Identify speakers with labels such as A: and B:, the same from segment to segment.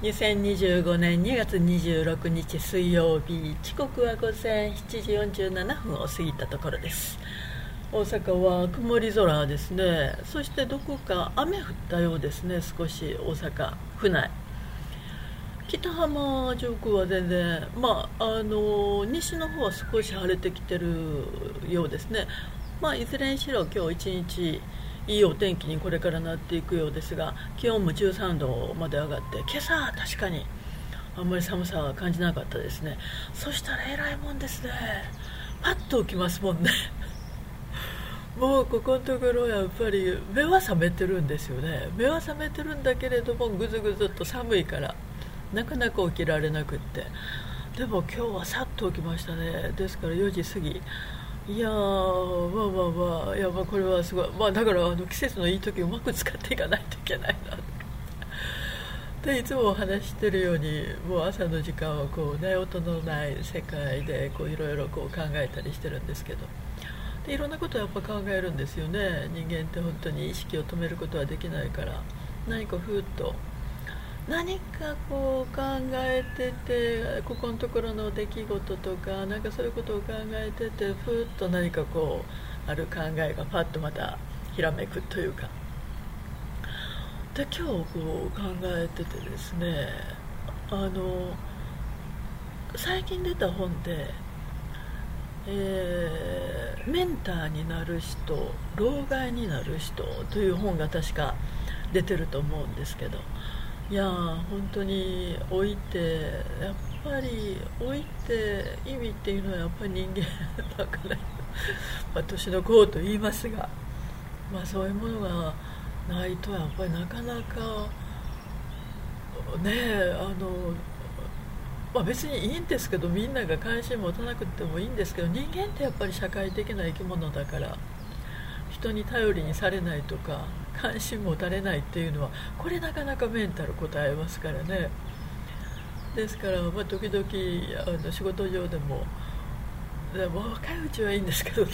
A: 2025年2月26日水曜日、時刻は午前7時47分を過ぎたところです。大阪は曇り空ですね。そしてどこか雨降ったようですね。少し大阪府内、北浜上空は全然、西の方は少し晴れてきてるようですね。いずれにしろ今日一日いいお天気にこれからなっていくようですが、気温も13度まで上がって、今朝は確かにあんまり寒さは感じなかったですね。そしたら偉いもんですね、パッと起きますもんねもうここのところやっぱり目は覚めてるんですよね。目は覚めてるんだけれども、ぐずぐずっと寒いからなかなか起きられなくって、でも今日はさっと起きましたね。ですから4時過ぎ、いやいやこれはすごい、だから季節のいい時をうまく使っていかないといけないなでいつもお話してるように、もう朝の時間はこうね、音のない世界でこういろいろこう考えたりしてるんですけど、でいろんなことをやっぱ考えるんですよね。人間って本当に意識を止めることはできないから、何かふーっと何かこう考えてて、ここのところの出来事とかなんかそういうことを考えてて、ふーっと何かこうある考えがパッとまたひらめくというかで、今日こう考えててですね、最近出た本で、メンターになる人、老害になる人という本が確か出てると思うんですけど、いや本当に老いて、やっぱり老いて意味っていうのはやっぱり人間だから、年の功と言いますが、そういうものがないとやっぱりなかなかね、別にいいんですけど、みんなが関心持たなくてもいいんですけど、人間ってやっぱり社会的な生き物だから、人に頼りにされないとか関心持たれないっていうのは、これなかなかメンタル答えますからね。ですから、時々仕事上でも若いうちはいいんですけどね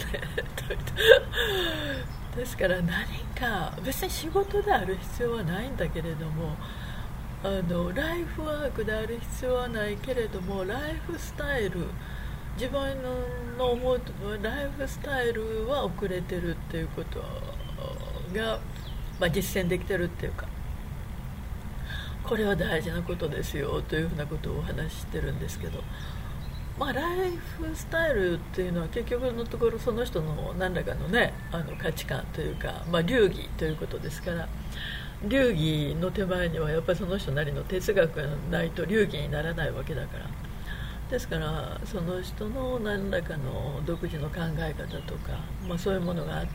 A: ですから何か別に仕事である必要はないんだけれども、ライフワークである必要はないけれども、ライフスタイル、自分の思うライフスタイルは遅れてるっていうことが、実践できてるっていうか、これは大事なことですよというふうなことをお話ししてるんですけど、ライフスタイルっていうのは結局のところその人の何らかのね、価値観というか、流儀ということですから、流儀の手前にはやっぱりその人なりの哲学がないと流儀にならないわけだから、ですからその人の何らかの独自の考え方とか、そういうものがあって、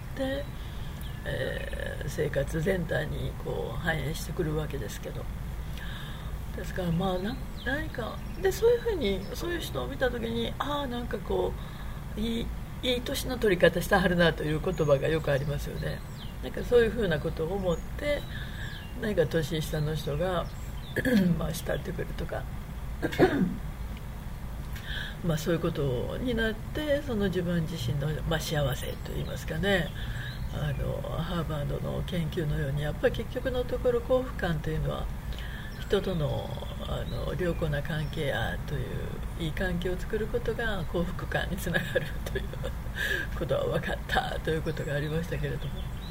A: 生活全体にこう反映してくるわけですけど、ですから何かで、そういうふうにそういう人を見た時に、なんかこういい年の取り方してはるなという言葉がよくありますよね。なんかそういうふうなことを思って、何か年下の人が慕ってくるとかそういうことになって、その自分自身の、幸せといいますかね、ハーバードの研究のように、やっぱり結局のところ幸福感というのは人との、良好な関係やといういい関係を作ることが幸福感につながるということは分かったということがありましたけれども、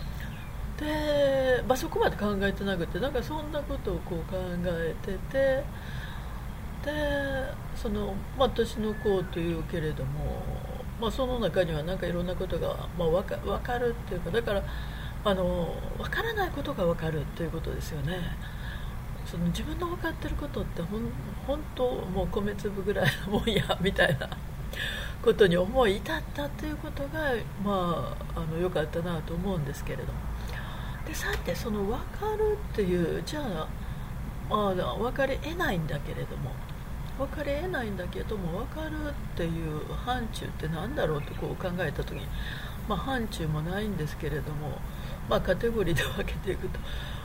A: で、そこまで考えてなくて、なんかそんなことをこう考えてて、で年の功というけれども、その中にはなんかいろんなことが、分かるっていうか、だから分からないことが分かるということですよね。その自分の分かってることって本当もう米粒ぐらいのもんやみたいなことに思い至ったということが良かったなと思うんですけれども、でさて、その分かるっていう、じゃあ、分かり得ないんだけれども、分かり得ないんだけども分かるっていう範疇って何だろうとこう考えた時に、範疇もないんですけれども、カテゴリーで分けていくと、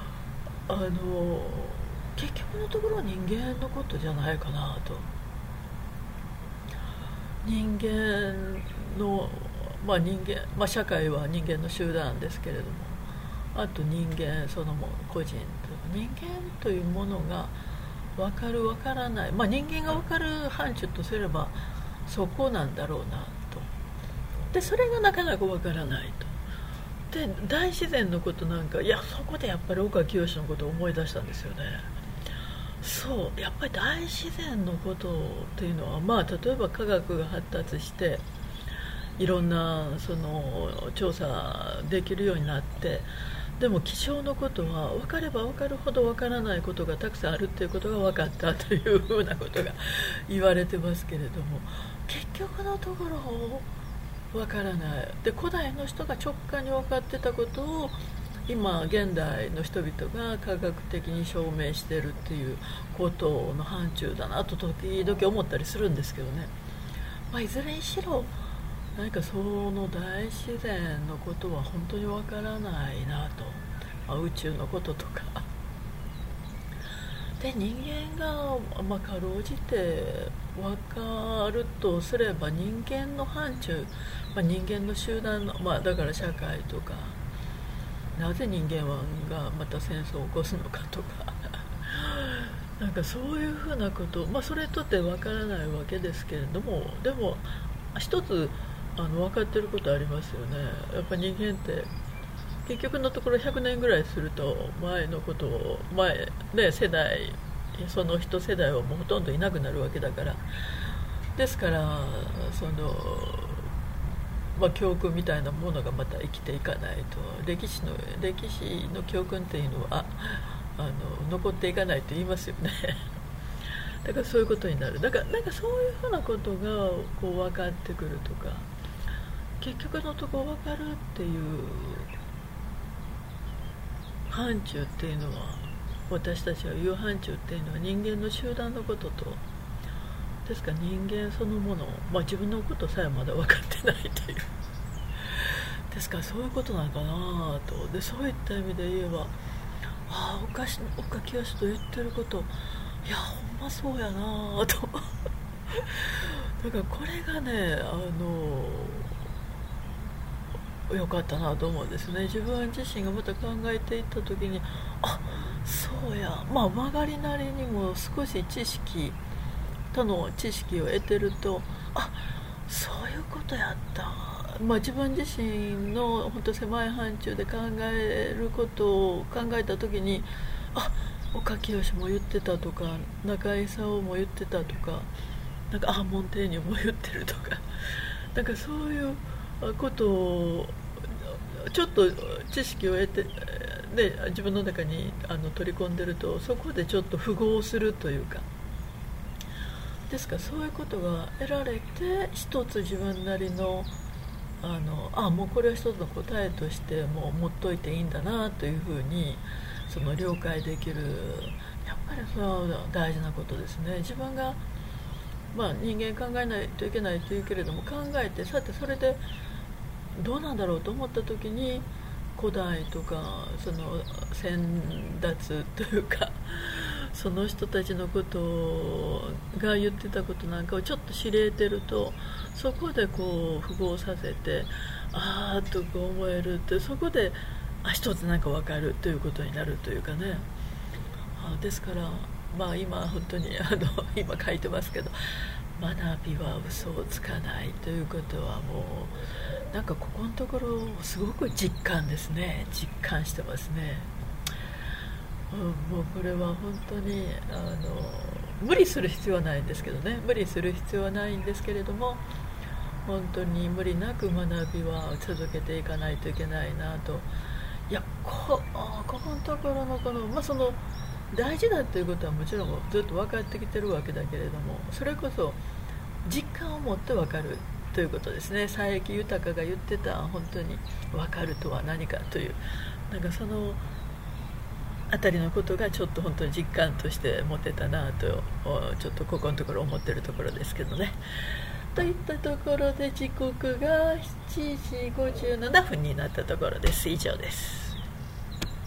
A: 結局のところは人間のことじゃないかなと。人間の、社会は人間の集団ですけれども、あと人間そのもの、個人と人間というものが分かる分からない、人間が分かる範疇とすればそこなんだろうなと。でそれがなかなか分からないと。で大自然のことなんか、いやそこでやっぱり岡清のことを思い出したんですよね。そうやっぱり大自然のことっていうのは、例えば科学が発達していろんなその調査できるようになって、でも気象のことは分かれば分かるほど分からないことがたくさんあるっていうことが分かったというふうなことが言われてますけれども、結局のところ分からない。で古代の人が直感に分かってたことを今現代の人々が科学的に証明しているっていうことの範疇だなと時々思ったりするんですけどね。いずれにしろ何かその大自然のことは本当にわからないなと、宇宙のこととかで人間が、かろうじて分かるとすれば人間の範疇、人間の集団の、だから社会とか、なぜ人間がまた戦争を起こすのかとかなんかそういうふうなこと、それとって分からないわけですけれども、でも一つ分かってることありますよね。やっぱ人間って結局のところ100年ぐらいすると前のことを世代その一世代はもうほとんどいなくなるわけだから、ですからその、教訓みたいなものがまた生きていかないと、歴史の教訓っていうのは残っていかないと言いますよねだからそういうことになる。だからなんかそういうふうなことがこう分かってくるとか、結局のところ分かるっていう範疇っていうのは、私たちが言う範疇っていうのは人間の集団のことと、ですから人間そのもの、自分のことさえまだ分かってないというですからそういうことなのかなと。でそういった意味で言えば、岡清と言ってること、いやほんまそうやなとだからこれがね良かったなと思うんですね。自分自身がまた考えていった時に、そうや、曲がりなりにも少し他の知識を得てると、そういうことやった、自分自身の本当狭い範疇で考えることを考えた時に、岡清も言ってたとか、中井功も言ってたとか、なんかモンテーニュも言ってるとか、なんかそういうことをちょっと知識を得て、自分の中に取り込んでると、そこでちょっと符合するというか、ですからそういうことが得られて、一つ自分なりのもうこれは一つの答えとしてもう持っといていいんだなというふうにその了解できる。やっぱりそれは大事なことですね。自分が人間考えないといけないというけれども、考えてさてそれでどうなんだろうと思った時に、古代とかその先達というかその人たちのことが言ってたことなんかをちょっと知れてると、そこでこう符合させてとか思えるって、そこで一つなんか分かるということになるというかね。ですから今本当に今書いてますけど、学びは嘘をつかないということはもうなんかここのところすごく実感ですね。実感してますね。もうこれは本当に無理する必要はないんですけどね、無理する必要はないんですけれども、本当に無理なく学びは続けていかないといけないなと。いやここのところのその大事だということはもちろんずっと分かってきてるわけだけれども、それこそ実感を持って分かるということですね。佐伯豊が言ってた本当に分かるとは何かという、なんかそのあたりのことがちょっと本当に実感として持てたなと、ちょっとここのところ思ってるところですけどね。といったところで時刻が7時57分になったところです。以上です。